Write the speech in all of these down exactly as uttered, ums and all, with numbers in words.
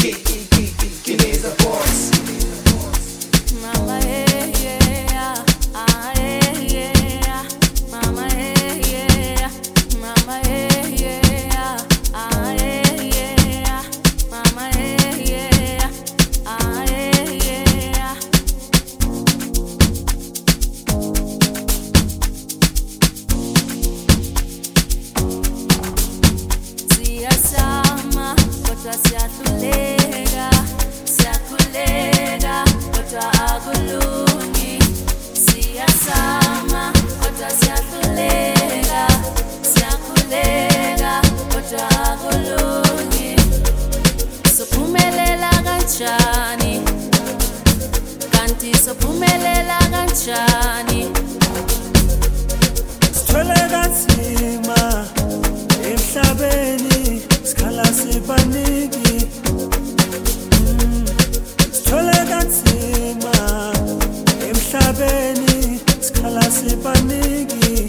Siyahluleka, siyakhuleka, kodwa akulungi. Siyazama, kodwa siyahluleka, siyakhuleka, kodwa akulungi. Sophumelela kanjani? Kanti sophumelela kanjani? Sithwele kanzima emhlabeni, sikhala sibaningi. Mm. Sithwele kanzima emhlabeni, sikhala sibaningi.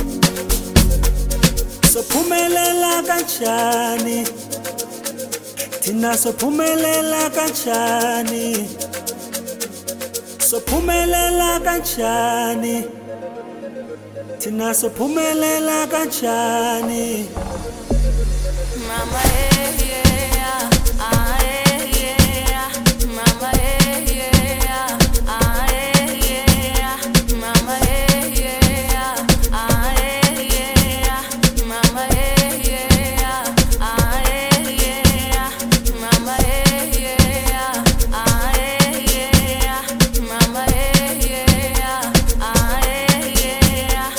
Sophumelela kanjani? Thina sophumelela kanjani? Sophumelela kanjani? Thina sophumelela kanjani? Mama eh yeah, ah eh yeah, mama eh yeah, ah eh yeah, mama eh yeah, ah eh yeah, mama eh yeah, ah eh yeah, mama eh yeah, ah eh yeah, mama eh yeah, ah eh yeah.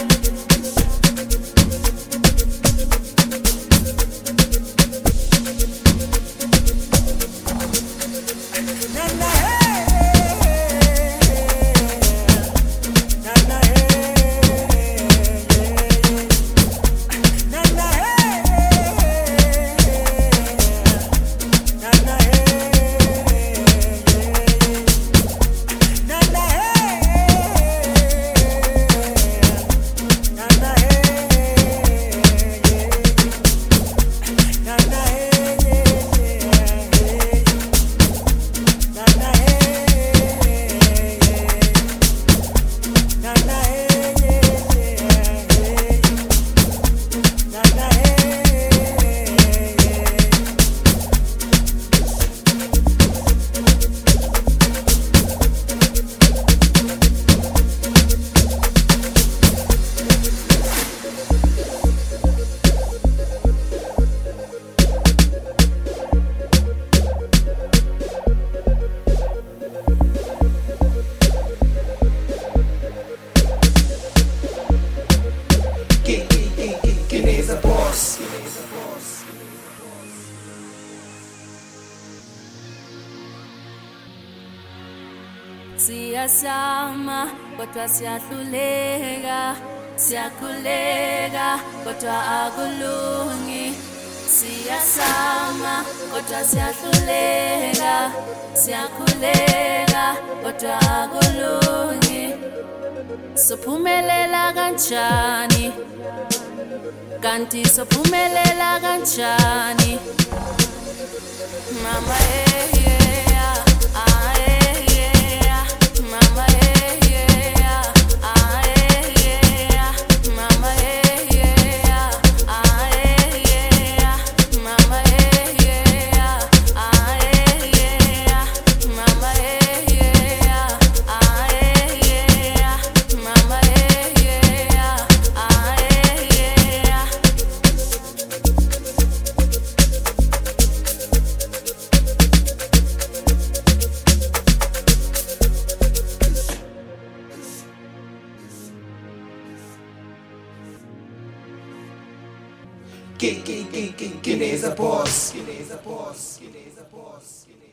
Siyazama, kodwa siyahluleka, siyakhuleka, kodwa akulungi. Siyazama, kodwa siyahluleka, siyakhuleka, kodwa akulungi. Sophumelela kanjani? Kanti sophumelela kanjani? Mama eh yeah, ah eh yeah, mama eh yeah, ah eh yeah, mama eh yeah, ah eh yeah, mama eh yeah, ah eh yeah, mama eh yeah, ah eh yeah, mama eh yeah, ah eh yeah. Quem, quem, quem, quem, quem é essa boss? Quem é essa boss? Quem é essa boss?